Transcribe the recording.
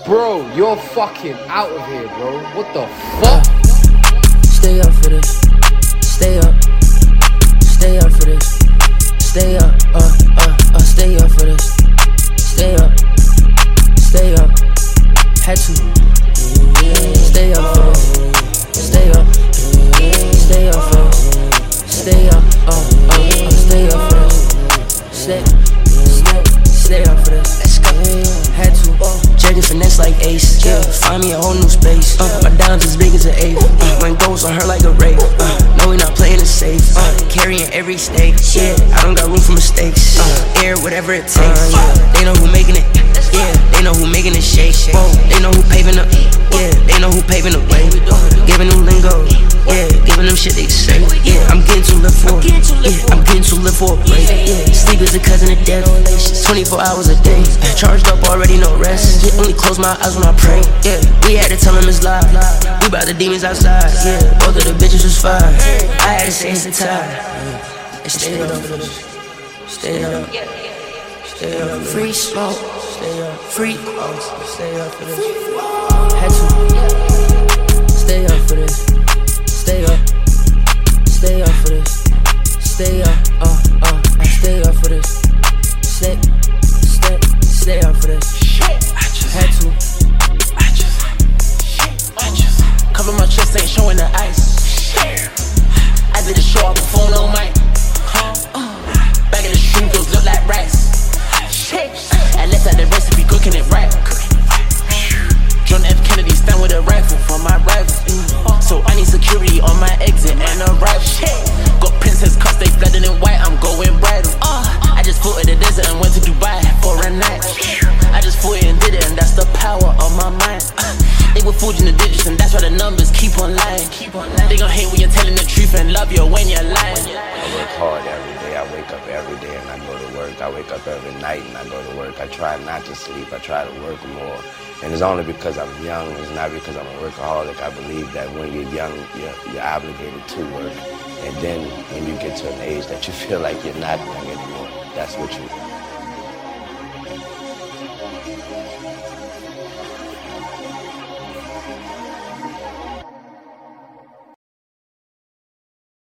Bro, you're fucking out of here, bro. What the fuck? Stay up for this. Stay up. Stay up for this. Stay up. Stay up for this. Stay up. Stay up. Had to. Stay up for this. Stay up. Stay up for this. Stay up. Stay up for this. Stay up for this. Let's go. Had to. Jerking finesse like Ace. Yeah. Find me a whole new space. My diamonds as big as an eighth. When goals on her like a rape. No, we not playing it safe. Carrying every stake. Yeah. I don't got room for mistakes. Air whatever it takes. They know who making it. Yeah. They know who making it shake. They know who paving the. Yeah. They know who paving the way. Giving them lingo. Yeah. Giving them shit they say. Yeah. I'm getting too lit for. Yeah. I'm getting too lit for a break. Yeah. Sleep is a cousin of death. 24 hours a day. Charged up already, no rest. Only close my eyes when I pray. Yeah. We had to tell them it's live. We bout the demons outside. Yeah. Both of the bitches was fine. I had to say it's the time. Stay up. Stay up. Stay up. Free smoke. Stay up. Free quotes. Stay up for this. Had to. Stay up for this. Stay up. Stay up for this. Stay up. Stay up for this. Stay up for this. Had to. Cover my chest, ain't showing the ice. I did a show off the phone on mic. Back in the shoe, those look like rice. I left out the recipe, cooking it right. John F. Kennedy stand with a rifle for my rival. So I need security on my exit and arrival. Got princess cuts, they flooded in white, I'm going bridal. I just flew to the desert and went to Dubai for a night. I just flew it and did it, and that's the power of my mind. They were forging the digits, and that's why the numbers keep on lying. They gon' hate when you're telling the truth and love you when you're lying. I work hard every day. I wake up every day and I go to work. I wake up every night and I go to work. I try not to sleep. I try to work more. And it's only because I'm young. It's not because I'm a workaholic. I believe that when you're young, you're obligated to work. And then when you get to an age that you feel like you're not young anymore, that's what you